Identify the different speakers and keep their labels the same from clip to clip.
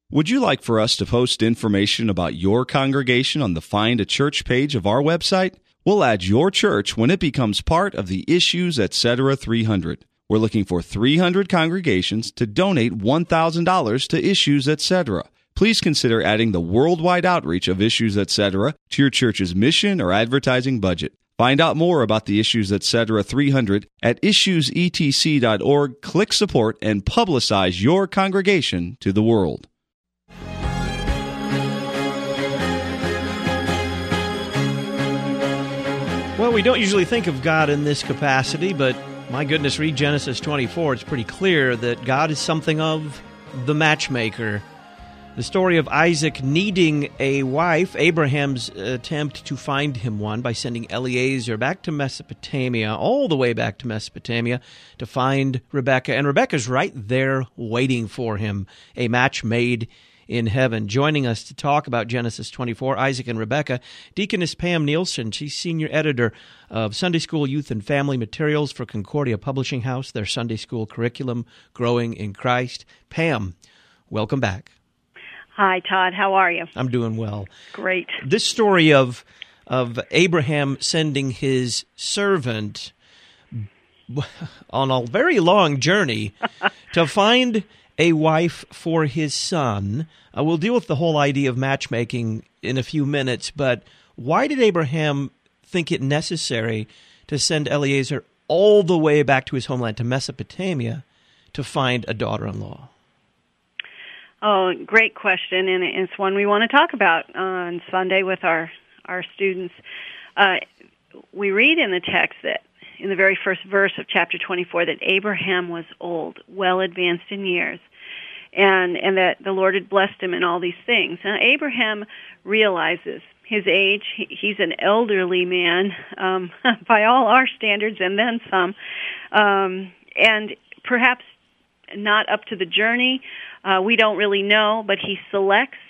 Speaker 1: Would you like for us to post information about your congregation on the Find a Church page of our website? We'll add your church when it becomes part of the Issues Etc. 300. We're looking for 300 congregations to donate $1,000 to Issues Etc. Please consider adding the worldwide outreach of Issues Etc. to your church's mission or advertising budget. Find out more about the Issues Etc. 300 at issuesetc.org. Click support and publicize your congregation to the world.
Speaker 2: Well, we don't usually think of God in this capacity, but my goodness, read Genesis 24. It's pretty clear that God is something of the matchmaker. The story of Isaac needing a wife, Abraham's attempt to find him one by sending Eliezer back to Mesopotamia, all the way back to Mesopotamia, to find Rebekah. And Rebekah's right there waiting for him, a match made in heaven. Joining us to talk about Genesis 24, Isaac and Rebekah, Deaconess Pam Nielsen. She's senior editor of Sunday School Youth and Family Materials for Concordia Publishing House, their Sunday School curriculum, Growing in Christ. Pam, welcome back.
Speaker 3: Hi, Todd. How are you?
Speaker 2: I'm doing well.
Speaker 3: Great.
Speaker 2: This story of Abraham sending his servant on a very long journey to find a wife for his son. We'll deal with the whole idea of matchmaking in a few minutes, but why did Abraham think it necessary to send Eliezer all the way back to his homeland, to Mesopotamia, to find a daughter-in-law?
Speaker 3: Oh, great question, and it's one we want to talk about on Sunday with our students. We read in the text that in the very first verse of chapter 24 that Abraham was old, well advanced in years, and that the Lord had blessed him in all these things. Now, Abraham realizes his age. He's an elderly man by all our standards and then some, and perhaps not up to the journey. We don't really know, but he selects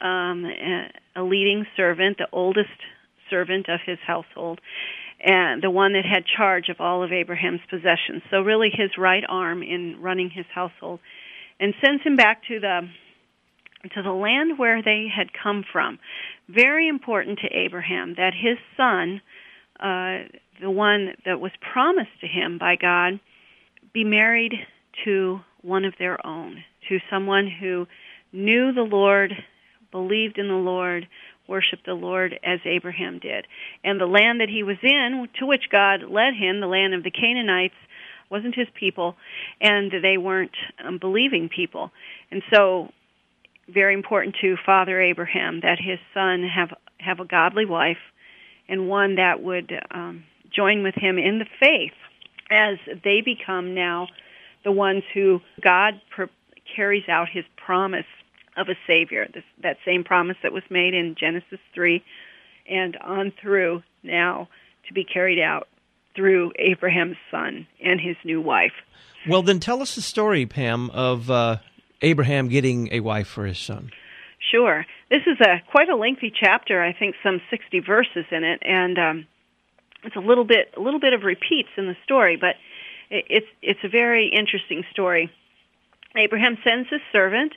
Speaker 3: a leading servant, the oldest servant of his household, and the one that had charge of all of Abraham's possessions. So really his right arm in running his household, and sends him back to the land where they had come from. Very important to Abraham that his son, the one that was promised to him by God, be married to one of their own, to someone who knew the Lord, believed in the Lord, worshiped the Lord as Abraham did. And the land that he was in, to which God led him, the land of the Canaanites, wasn't his people, and they weren't believing people. And so, very important to Father Abraham that his son have a godly wife, and one that would join with him in the faith as they become now the ones who God carries out his promise of a Savior, that same promise that was made in Genesis 3 and on through now to be carried out through Abraham's son and his new wife.
Speaker 2: Well, then tell us the story, Pam, of Abraham getting a wife for his son.
Speaker 3: Sure. This is quite a lengthy chapter, I think some 60 verses in it, and it's a little bit of repeats in the story, but it's a very interesting story. Abraham sends his servant.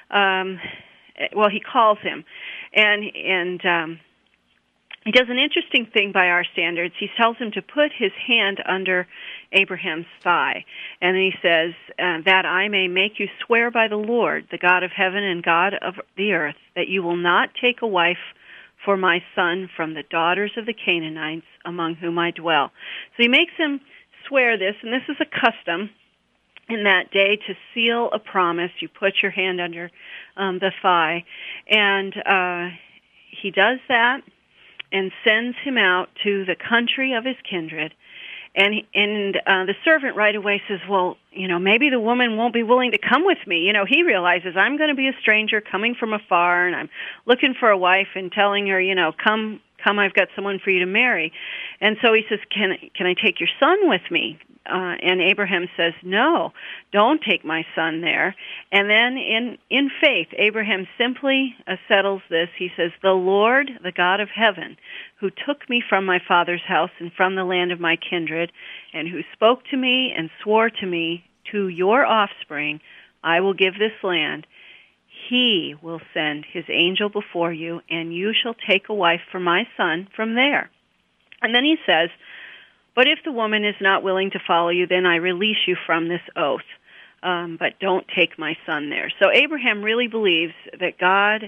Speaker 3: He calls him, and he does an interesting thing by our standards. He tells him to put his hand under Abraham's thigh, and he says, that I may make you swear by the Lord, the God of heaven and God of the earth, that you will not take a wife for my son from the daughters of the Canaanites among whom I dwell. So he makes him swear this, and this is a custom in that day to seal a promise. You put your hand under the thigh, and he does that and sends him out to the country of his kindred. And the servant right away says, well, maybe the woman won't be willing to come with me. He realizes I'm going to be a stranger coming from afar, and I'm looking for a wife and telling her, come, I've got someone for you to marry. And so he says, can I take your son with me? And Abraham says, no, don't take my son there. And then in faith, Abraham simply settles this. He says, the Lord, the God of heaven, who took me from my father's house and from the land of my kindred, and who spoke to me and swore to me, to your offspring, I will give this land. He will send His angel before you, and you shall take a wife for my son from there. And then he says, but if the woman is not willing to follow you, then I release you from this oath. But don't take my son there. So Abraham really believes that God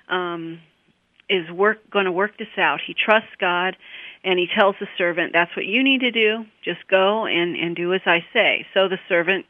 Speaker 3: is going to work this out. He trusts God, and he tells the servant, that's what you need to do. Just go and do as I say. So the servant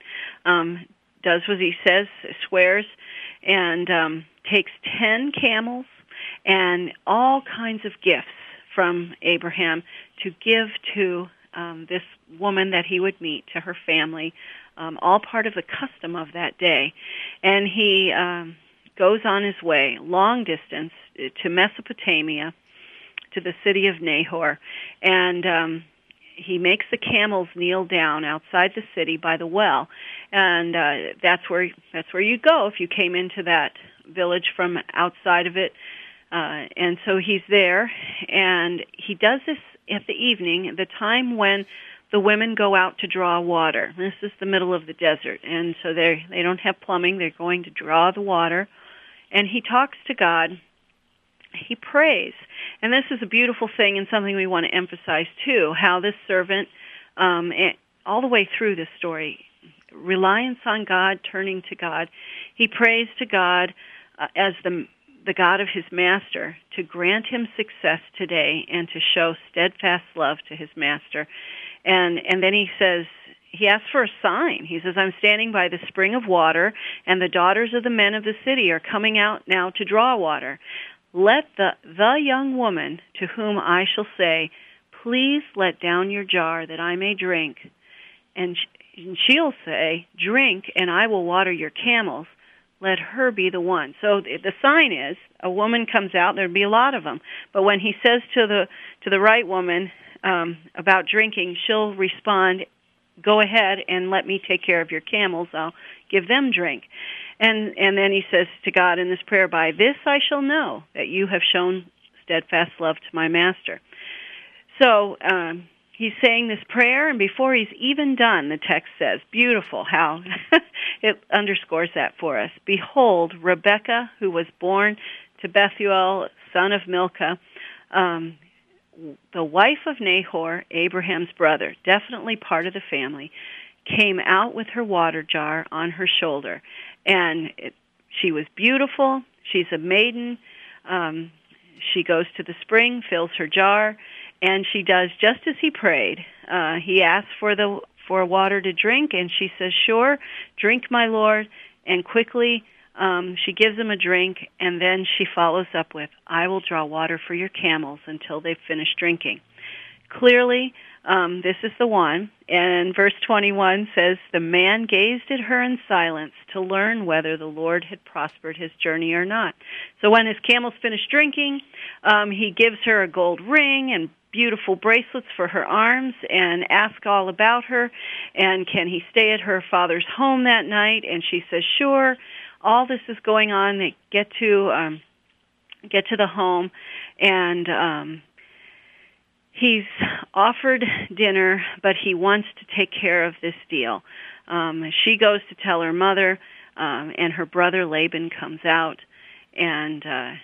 Speaker 3: does what he says, swears, and takes 10 camels and all kinds of gifts from Abraham to give to this woman that he would meet, to her family, all part of the custom of that day. And he goes on his way, long distance, to Mesopotamia, to the city of Nahor, and he makes the camels kneel down outside the city by the well, and that's where you go if you came into that village from outside of it. And so he's there, and he does this at the evening, the time when the women go out to draw water. This is the middle of the desert, and so they don't have plumbing. They're going to draw the water, and he talks to God. He prays, and this is a beautiful thing and something we want to emphasize too, how this servant, all the way through this story, reliance on God, turning to God. He prays to God as the God of his master to grant him success today and to show steadfast love to his master. And then he asks for a sign. He says, I'm standing by the spring of water, and the daughters of the men of the city are coming out now to draw water. Let the young woman to whom I shall say, please let down your jar that I may drink. And she'll say, drink, and I will water your camels. Let her be the one. So the sign is, a woman comes out, there'd be a lot of them. But when he says to the right woman about drinking, she'll respond, go ahead and let me take care of your camels. I'll give them drink. And then he says to God in this prayer, by this I shall know that you have shown steadfast love to my master. So he's saying this prayer, and before he's even done, the text says, beautiful how it underscores that for us. Behold, Rebekah, who was born to Bethuel, son of Milcah, the wife of Nahor, Abraham's brother, definitely part of the family, came out with her water jar on her shoulder. And she was beautiful. She's a maiden. She goes to the spring, fills her jar, and she does just as he prayed. He asks for water to drink, and she says, sure, drink, my Lord. And quickly she gives him a drink, and then she follows up with, I will draw water for your camels until they've finished drinking. Clearly, this is the one. And verse 21 says, the man gazed at her in silence to learn whether the Lord had prospered his journey or not. So when his camels finished drinking, he gives her a gold ring and beautiful bracelets for her arms and asks all about her. And can he stay at her father's home that night? And she says, sure. All this is going on. They get to the home, and he's offered dinner, but he wants to take care of this deal. She goes to tell her mother, and her brother Laban comes out, and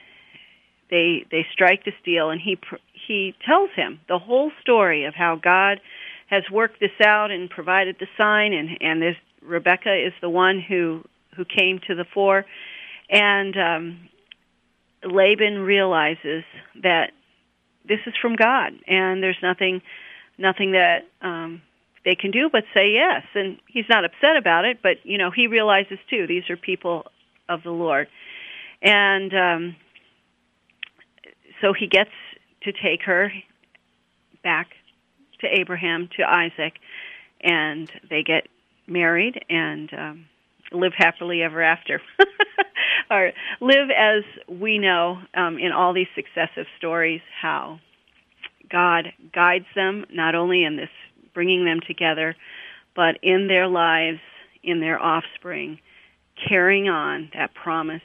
Speaker 3: they strike this deal, and he tells him the whole story of how God has worked this out and provided the sign, and this Rebekah is the one who came to the fore, and Laban realizes that this is from God, and there's nothing that they can do but say yes. And he's not upset about it, but he realizes too these are people of the Lord, and so he gets to take her back to Abraham, to Isaac, and they get married and live happily ever after. Or live as we know in all these successive stories, how God guides them, not only in this bringing them together, but in their lives, in their offspring, carrying on that promise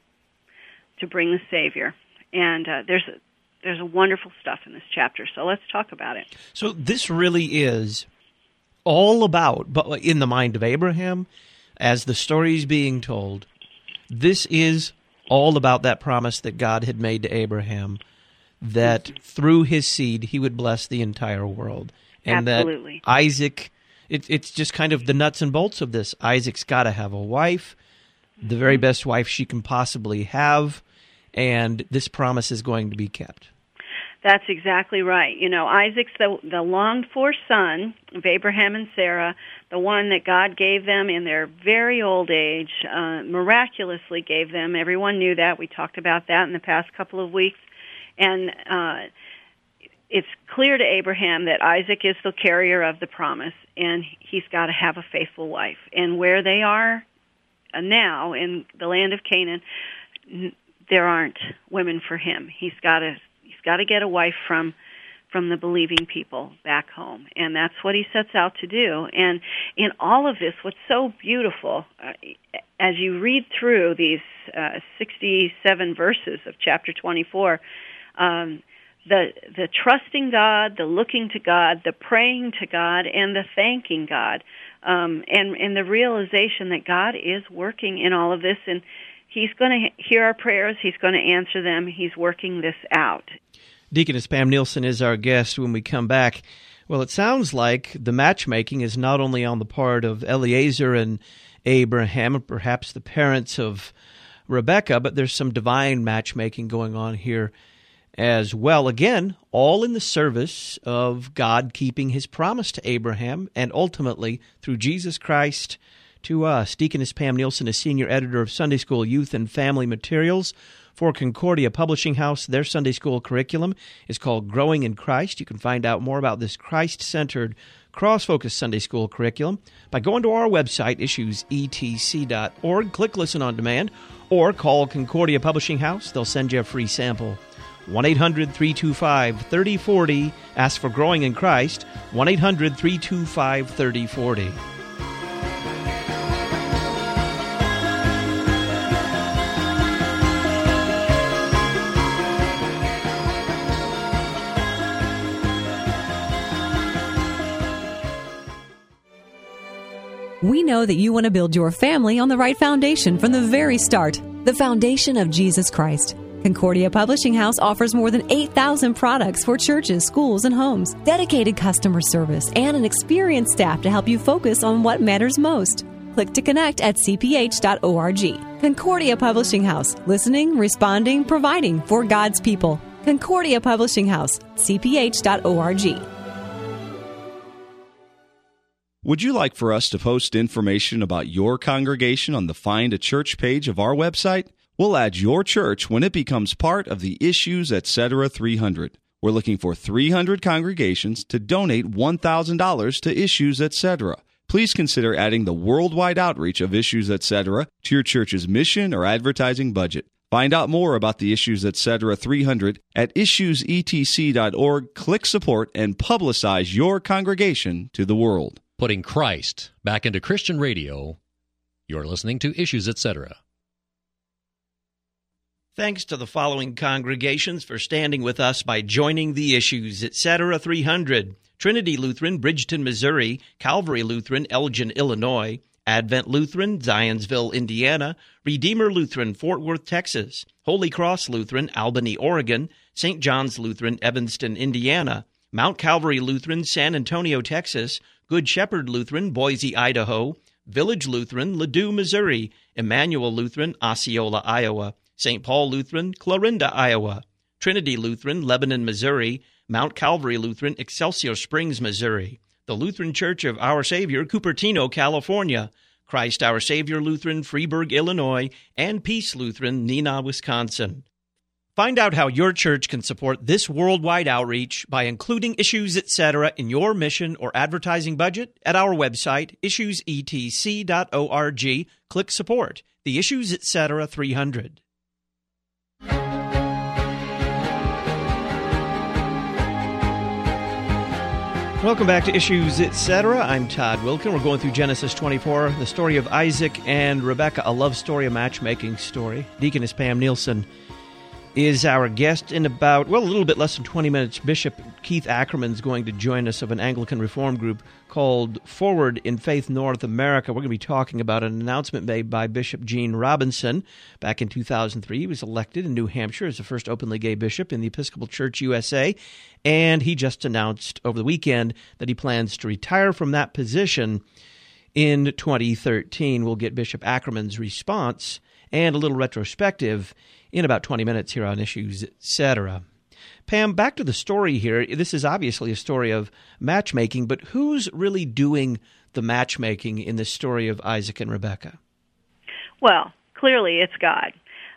Speaker 3: to bring the Savior. And there's a wonderful stuff in this chapter, so let's talk about it.
Speaker 2: So this really is all about, but in the mind of Abraham, as the story is being told, This is all about that promise that God had made to Abraham, that through his seed he would bless the entire world. And
Speaker 3: Absolutely.
Speaker 2: That Isaac, it's just kind of the nuts and bolts of this. Isaac's got to have a wife, the very best wife she can possibly have, and this promise is going to be kept.
Speaker 3: That's exactly right. Isaac's the longed-for son of Abraham and Sarah, the one that God gave them in their very old age, miraculously gave them. Everyone knew that. We talked about that in the past couple of weeks. And it's clear to Abraham that Isaac is the carrier of the promise, and he's got to have a faithful wife. And where they are now in the land of Canaan, there aren't women for him. He's got to get a wife from the believing people back home, and that's what he sets out to do. And in all of this, what's so beautiful, as you read through these 67 verses of chapter 24, the trusting God, the looking to God, the praying to God, and the thanking God, and the realization that God is working in all of this, and He's going to hear our prayers. He's going to answer them. He's working this out.
Speaker 2: Deaconess Pam Nielsen is our guest when we come back. Well, it sounds like the matchmaking is not only on the part of Eliezer and Abraham, and perhaps the parents of Rebekah, but there's some divine matchmaking going on here as well. Again, all in the service of God keeping His promise to Abraham and ultimately through Jesus Christ to us. Deaconess Pam Nielsen is Senior Editor of Sunday School Youth and Family Materials for Concordia Publishing House. Their Sunday School curriculum is called Growing in Christ. You can find out more about this Christ-centered, cross-focused Sunday School curriculum by going to our website, issuesetc.org. Click Listen on Demand, or call Concordia Publishing House. They'll send you a free sample. 1-800-325-3040. Ask for Growing in Christ. 1-800-325-3040.
Speaker 4: We know that you want to build your family on the right foundation from the very start, the foundation of Jesus Christ. Concordia Publishing House offers more than 8,000 products for churches, schools, and homes, dedicated customer service, and an experienced staff to help you focus on what matters most. Click to connect at cph.org. Concordia Publishing House, listening, responding, providing for God's people. Concordia Publishing House, cph.org.
Speaker 1: Would you like for us to post information about your congregation on the Find a Church page of our website? We'll add your church when it becomes part of the Issues Etc. 300. We're looking for 300 congregations to donate $1,000 to Issues Etc. Please consider adding the worldwide outreach of Issues Etc. to your church's mission or advertising budget. Find out more about the Issues Etc. 300 at issuesetc.org. Click support and publicize your congregation to the world.
Speaker 5: Putting Christ back into Christian radio. You're listening to Issues Etc.
Speaker 2: Thanks to the following congregations for standing with us by joining the Issues Etc. 300. Trinity Lutheran, Bridgeton, Missouri. Calvary Lutheran, Elgin, Illinois. Advent Lutheran, Zionsville, Indiana. Redeemer Lutheran, Fort Worth, Texas. Holy Cross Lutheran, Albany, Oregon. St. John's Lutheran, Evanston, Indiana. Mount Calvary Lutheran, San Antonio, Texas. Good Shepherd Lutheran, Boise, Idaho. Village Lutheran, Ladue, Missouri. Emmanuel Lutheran, Osceola, Iowa. St. Paul Lutheran, Clarinda, Iowa. Trinity Lutheran, Lebanon, Missouri. Mount Calvary Lutheran, Excelsior Springs, Missouri. The Lutheran Church of Our Savior, Cupertino, California. Christ Our Savior Lutheran, Freeburg, Illinois. And Peace Lutheran, Neenah, Wisconsin. Find out how your church can support this worldwide outreach by including Issues Etc. in your mission or advertising budget at our website, issuesetc.org. Click Support, the Issues Etc. 300. Welcome back to Issues Etc. I'm Todd Wilkin. We're going through Genesis 24, the story of Isaac and Rebekah, a love story, a matchmaking story. Deaconess Pam Nielsen is our guest in about, a little bit less than 20 minutes. Bishop Keith Ackerman is going to join us of an Anglican Reform group called Forward in Faith North America. We're going to be talking about an announcement made by Bishop Gene Robinson back in 2003. He was elected in New Hampshire as the first openly gay bishop in the Episcopal Church USA, and he just announced over the weekend that he plans to retire from that position in 2013. We'll get Bishop Ackerman's response and a little retrospective in about 20 minutes here on Issues, Etc. Pam, back to the story here. This is obviously a story of matchmaking, but who's really doing the matchmaking in this story of Isaac and Rebekah?
Speaker 3: Well, clearly it's God.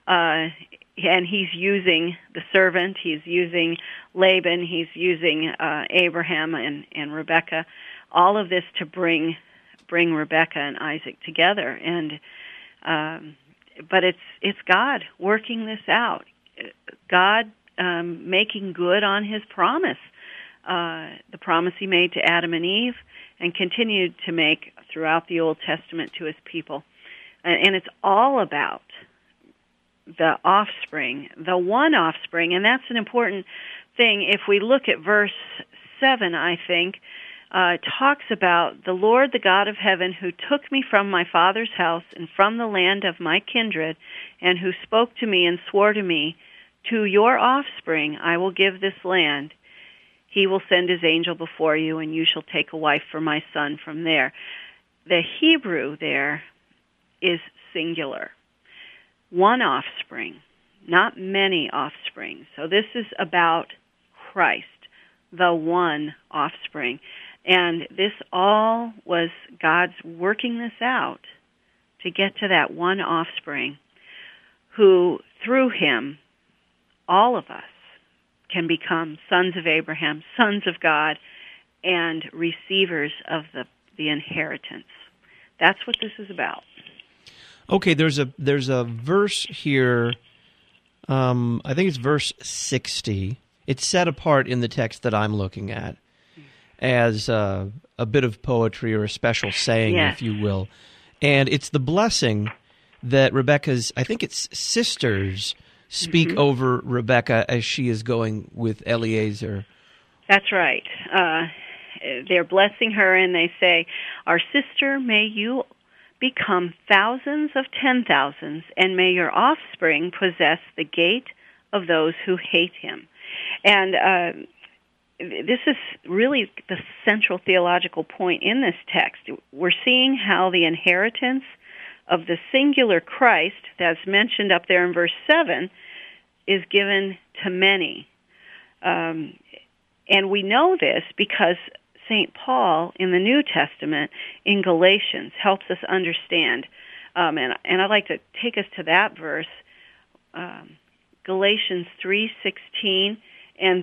Speaker 3: And he's using the servant, he's using Laban, he's using Abraham and Rebekah, all of this to bring Rebekah and Isaac together. And but it's God working this out. God making good on his promise, the promise he made to Adam and Eve and continued to make throughout the Old Testament to his people. And it's all about the offspring, the one offspring, and that's an important thing. If we look at verse 7, I think, talks about the Lord, the God of heaven, who took me from my father's house and from the land of my kindred, and who spoke to me and swore to me, to your offspring I will give this land. He will send his angel before you, and you shall take a wife for my son from there. The Hebrew there is singular. One offspring, not many offspring. So this is about Christ, the one offspring. And this all was God's working this out to get to that one offspring who, through him, all of us can become sons of Abraham, sons of God, and receivers of the inheritance. That's what this is about.
Speaker 2: Okay, there's a verse here, I think it's verse 60. It's set apart in the text that I'm looking at as a bit of poetry or a special saying,
Speaker 3: yes,
Speaker 2: if you will. And it's the blessing that Rebekah's, I think it's sisters, speak over Rebekah as she is going with Eliezer.
Speaker 3: That's right. They're blessing her, and they say, our sister, may you become thousands of 10,000s, and may your offspring possess the gate of those who hate him. And this is really the central theological point in this text. We're seeing how the inheritance of the singular Christ, that's mentioned up there in verse 7, is given to many. And we know this because St. Paul in the New Testament in Galatians helps us understand. And I'd like to take us to that verse, Galatians 3:16 and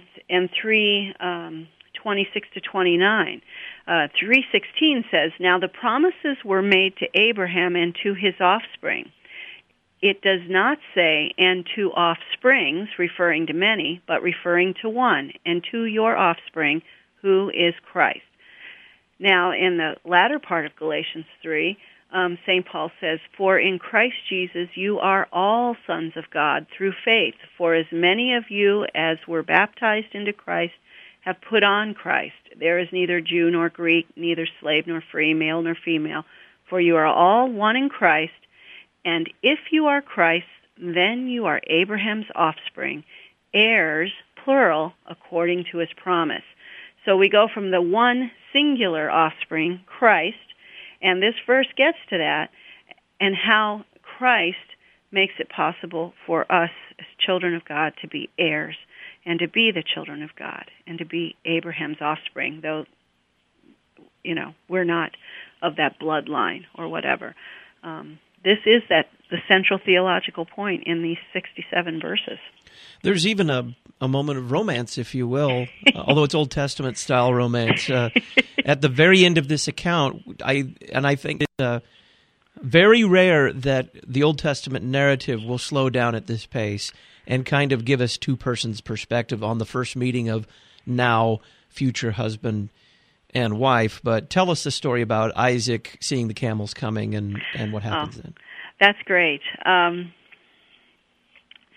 Speaker 3: 3:26 to 29. 3:16 says, now the promises were made to Abraham and to his offspring. It does not say, and to offsprings, referring to many, but referring to one, and to your offspring, who is Christ. Now, in the latter part of Galatians 3, St. Paul says, for in Christ Jesus you are all sons of God through faith. For as many of you as were baptized into Christ have put on Christ. There is neither Jew nor Greek, neither slave nor free, male nor female, for you are all one in Christ. And if you are Christ, then you are Abraham's offspring, heirs, plural, according to his promise. So we go from the one singular offspring, Christ, and this verse gets to that, and how Christ makes it possible for us as children of God to be heirs and to be the children of God and to be Abraham's offspring, though, we're not of that bloodline or whatever. This is the central theological point in these 67 verses.
Speaker 2: There's even a moment of romance, if you will, although it's Old Testament style romance. At the very end of this account, I think it's very rare that the Old Testament narrative will slow down at this pace and kind of give us two persons' perspective on the first meeting of now future husband and wife. But tell us the story about Isaac seeing the camels coming and what happens then.
Speaker 3: That's great.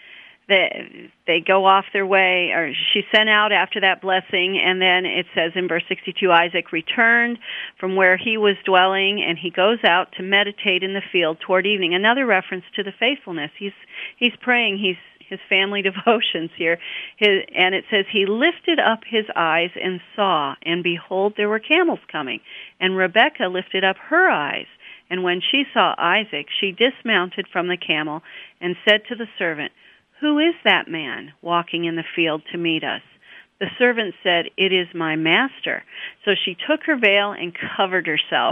Speaker 3: they go off their way, or she's sent out after that blessing, and then it says in verse 62, Isaac returned from where he was dwelling, and he goes out to meditate in the field toward evening. Another reference to the faithfulness. He's praying, his family devotions here, and it says, he lifted up his eyes and saw, and behold, there were camels coming. And Rebekah lifted up her eyes, and when she saw Isaac, she dismounted from the camel and said to the servant, who is that man walking in the field to meet us? The servant said, it is my master. So she took her veil and covered herself,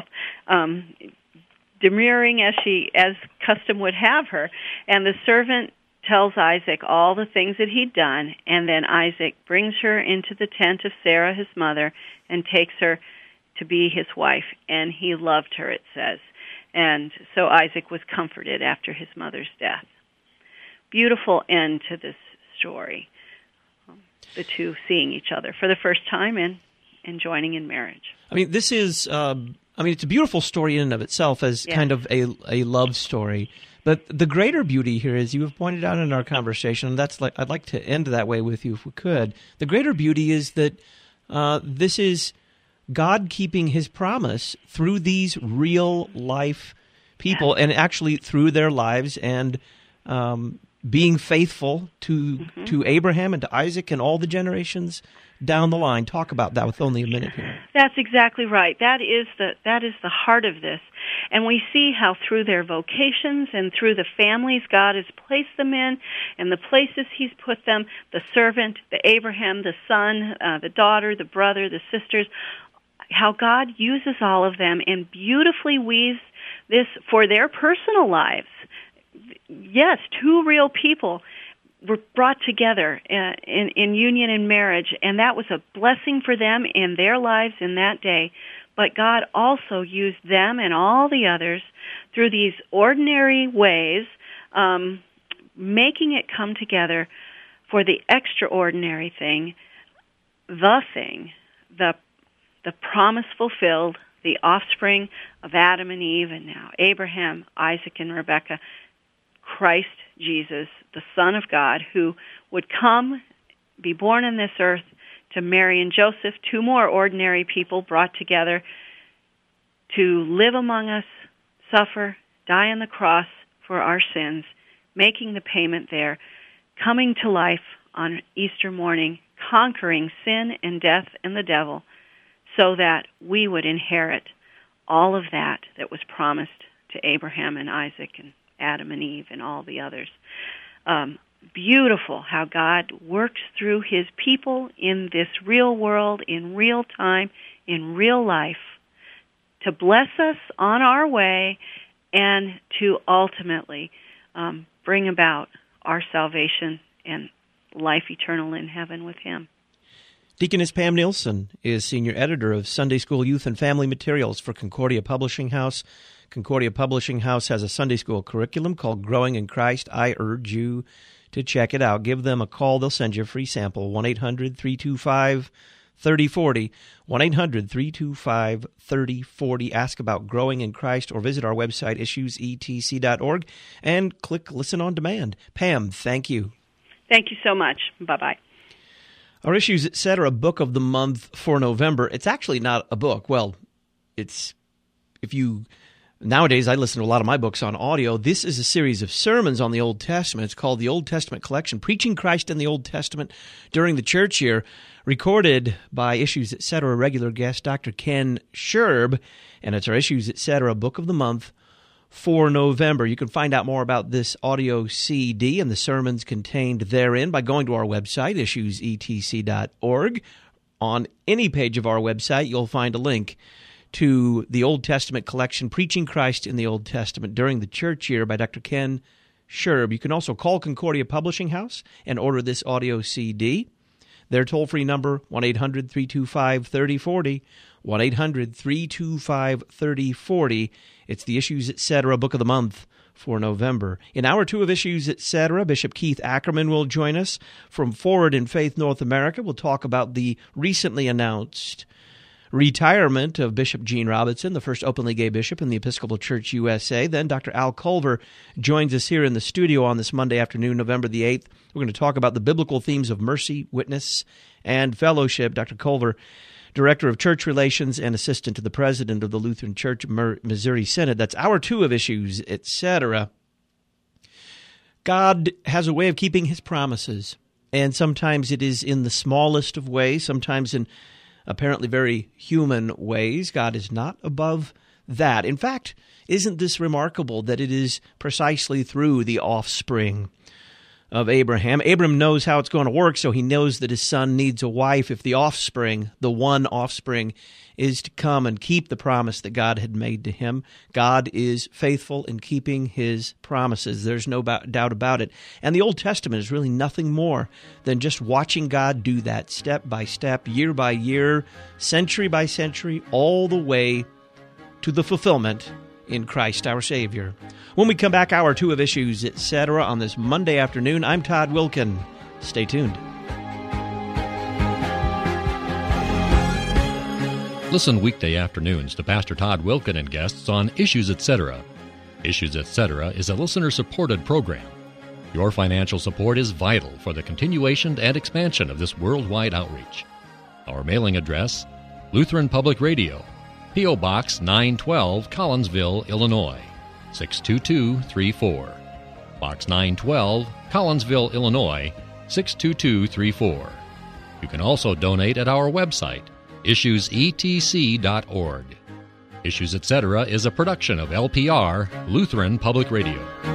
Speaker 3: demurring as custom would have her. And the servant tells Isaac all the things that he'd done, and then Isaac brings her into the tent of Sarah, his mother, and takes her to be his wife. And he loved her, it says. And so Isaac was comforted after his mother's death. Beautiful end to this story. The two seeing each other for the first time and joining in marriage.
Speaker 2: I mean, this is, it's a beautiful story in and of itself as kind of a love story. But the greater beauty here, as you have pointed out in our conversation, and I'd like to end that way with you if we could. The greater beauty is that this is God keeping his promise through these real life people, and actually through their lives, and being faithful to Abraham and to Isaac and all the generations down the line. Talk about that with only a minute here.
Speaker 3: That's exactly right. That is the heart of this. And we see how through their vocations and through the families God has placed them in, and the places he's put them, the servant, the Abraham, the son, the daughter, the brother, the sisters, how God uses all of them and beautifully weaves this for their personal lives. Yes, two real people were brought together in union and marriage, and that was a blessing for them in their lives in that day. But God also used them and all the others through these ordinary ways, making it come together for the extraordinary thing, the promise fulfilled, the offspring of Adam and Eve, and now Abraham, Isaac, and Rebekah, Christ Jesus, the Son of God, who would come, be born on this earth, to Mary and Joseph, two more ordinary people brought together to live among us, suffer, die on the cross for our sins, making the payment there, coming to life on Easter morning, conquering sin and death and the devil, so that we would inherit all of that was promised to Abraham and Isaac and Adam and Eve and all the others. Beautiful how God works through his people in this real world, in real time, in real life, to bless us on our way and to ultimately bring about our salvation and life eternal in heaven with him.
Speaker 2: Deaconess Pam Nielsen is Senior Editor of Sunday School Youth and Family Materials for Concordia Publishing House. Concordia Publishing House has a Sunday School curriculum called Growing in Christ. I urge you to check it out. Give them a call. They'll send you a free sample, 1-800-325-3040, 1-800-325-3040. Ask about Growing in Christ or visit our website, issuesetc.org, and click Listen on Demand. Pam, thank you.
Speaker 3: Thank you so much. Bye-bye.
Speaker 2: Our Issues Etc. book of the month for November. It's actually not a book. Well, nowadays I listen to a lot of my books on audio. This is a series of sermons on the Old Testament. It's called the Old Testament Collection, Preaching Christ in the Old Testament During the Church Year, recorded by Issues Etc. regular guest Dr. Ken Scherb, and it's our Issues Etc. book of the month for November. You can find out more about this audio CD and the sermons contained therein by going to our website, issuesetc.org. On any page of our website, you'll find a link to the Old Testament collection, Preaching Christ in the Old Testament During the Church Year by Dr. Ken Scherb. You can also call Concordia Publishing House and order this audio CD. Their toll-free number, 1-800-325-3040, 1-800-325-3040. It's the Issues Etc. book of the month for November. In Hour 2 of Issues Etc., Bishop Keith Ackerman will join us from Forward in Faith North America. We'll talk about the recently announced retirement of Bishop Gene Robinson, the first openly gay bishop in the Episcopal Church USA. Then Dr. Al Culver joins us here in the studio on this Monday afternoon, November the 8th. We're going to talk about the biblical themes of mercy, witness, and fellowship. Dr. Culver, Director of Church Relations and Assistant to the President of the Lutheran Church Missouri Synod. That's Hour 2 of Issues, etc. God has a way of keeping His promises, and sometimes it is in the smallest of ways, sometimes in apparently very human ways. God is not above that. In fact, isn't this remarkable that it is precisely through the offspring of Abraham? Abram knows how it's going to work, so he knows that his son needs a wife if the offspring, the one offspring, is to come and keep the promise that God had made to him. God is faithful in keeping His promises. There's no doubt about it. And the Old Testament is really nothing more than just watching God do that step by step, year by year, century by century, all the way to the fulfillment in Christ our Savior. When we come back, Hour 2 of Issues, etc. on this Monday afternoon, I'm Todd Wilken. Stay tuned.
Speaker 5: Listen weekday afternoons to Pastor Todd Wilken and guests on Issues Etc. Issues Etc. is a listener-supported program. Your financial support is vital for the continuation and expansion of this worldwide outreach. Our mailing address, Lutheran Public Radio, P.O. Box 912, Collinsville, Illinois, 62234. Box 912, Collinsville, Illinois, 62234. You can also donate at our website, issuesetc.org. Issues Etc. is a production of LPR, Lutheran Public Radio.